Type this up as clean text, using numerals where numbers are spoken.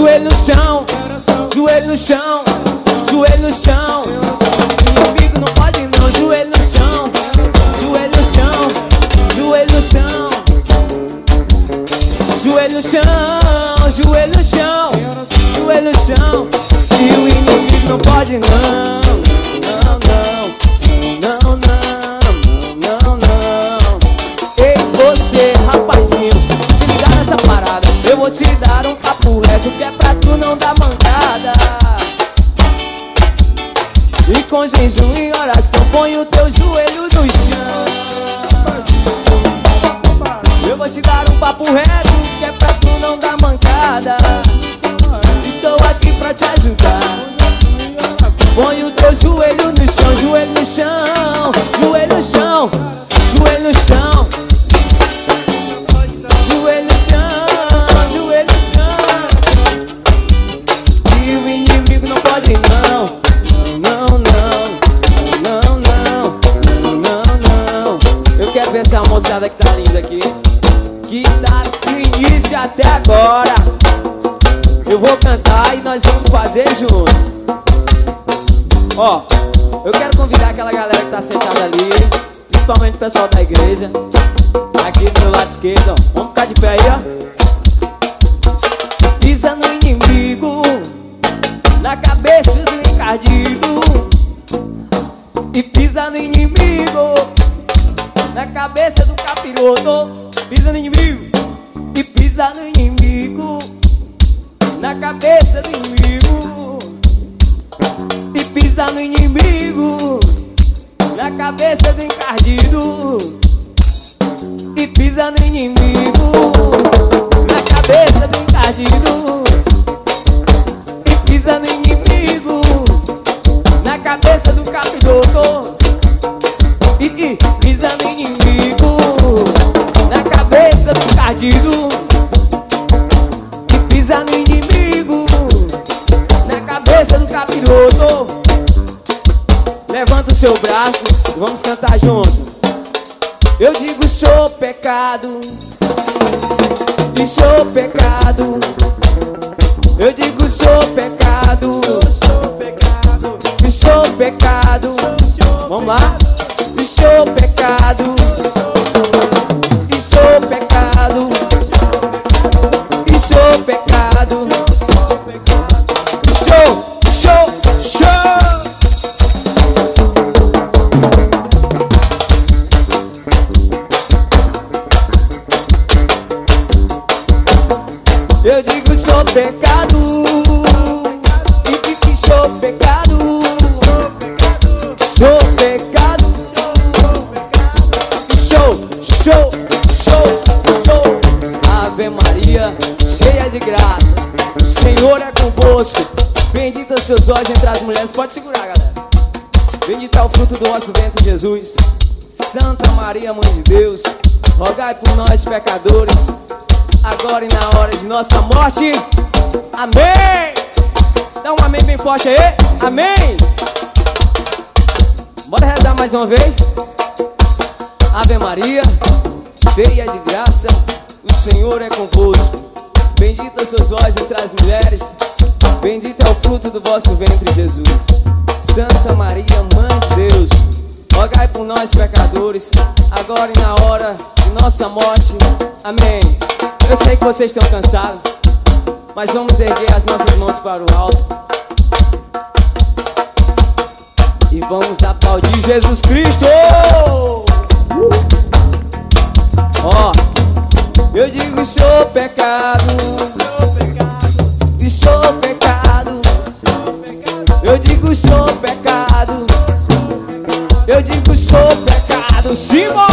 Joelho no chão, joelho no chão, joelho no chão. Inimigo não pode não. Joelho no chão, joelho no chão, joelho no chão. Joelho no chão, joelho no chão, joelho no chão. E o inimigo não pode não. Não, não, não, não, não. Ei, você, rapazinho, se ligar nessa parada, eu vou te dar um papo reto que é pra tu não dar mancada. E com jejum e oração põe o teu joelho no chão. Eu vou te dar um papo reto que é pra tu não dar mancada. Estou aqui pra te ajudar. Põe o teu joelho no chão, joelho no chão, joelho no chão, joelho no chão. Joelho no chão, joelho no chão. E o inimigo não pode não. Não, não, não, não, não, não. Eu quero ver essa moçada que tá linda aqui, que tá do início até agora. Eu vou cantar e nós vamos fazer junto. Ó, eu quero convidar aquela galera que tá sentada ali, principalmente o pessoal da igreja, aqui do meu lado esquerdo, ó. Vamos ficar de pé aí, ó. Pisa no inimigo, na cabeça do encardido. E pisa no inimigo, na cabeça do capiroto. Pisa no inimigo, e pisa no inimigo, na cabeça do inimigo. E pisa no inimigo, na cabeça do encardido. E pisa no inimigo, na cabeça do encardido. E pisa no inimigo, na cabeça do capiroto. E pisa no inimigo, na cabeça do encardido. E pisa no inimigo, na cabeça do capiroto. Levanta o seu braço e vamos cantar junto. Eu digo sou pecado, e sou pecado. Eu digo sou pecado, e sou pecado. Vamos lá? E sou pecado, e sou pecado, e sou pecado. Show, show, show. Eu digo sou pecado, e que sou pecado. Sou pecado. Show, show, show, show. Ave Maria, cheia de graça, o Senhor é convosco. Bendita seus olhos entre as mulheres. Pode segurar, galera. Bendito é o fruto do vosso ventre, Jesus. Santa Maria, Mãe de Deus, rogai por nós, pecadores, agora e na hora de nossa morte. Amém. Dá um amém bem forte aí. Amém. Bora rezar mais uma vez. Ave Maria, cheia de graça, o Senhor é convosco. Bendita sois vós entre as mulheres, bendito é o fruto do vosso ventre, Jesus. Santa Maria, Mãe de Deus, rogai por nós, pecadores, agora e na hora de nossa morte. Amém. Eu sei que vocês estão cansados, mas vamos erguer as nossas mãos para o alto e vamos aplaudir Jesus Cristo. Ó, eu digo sou pecado, e sou pecado. Eu digo sou pecado, eu digo sou pecado. Simão!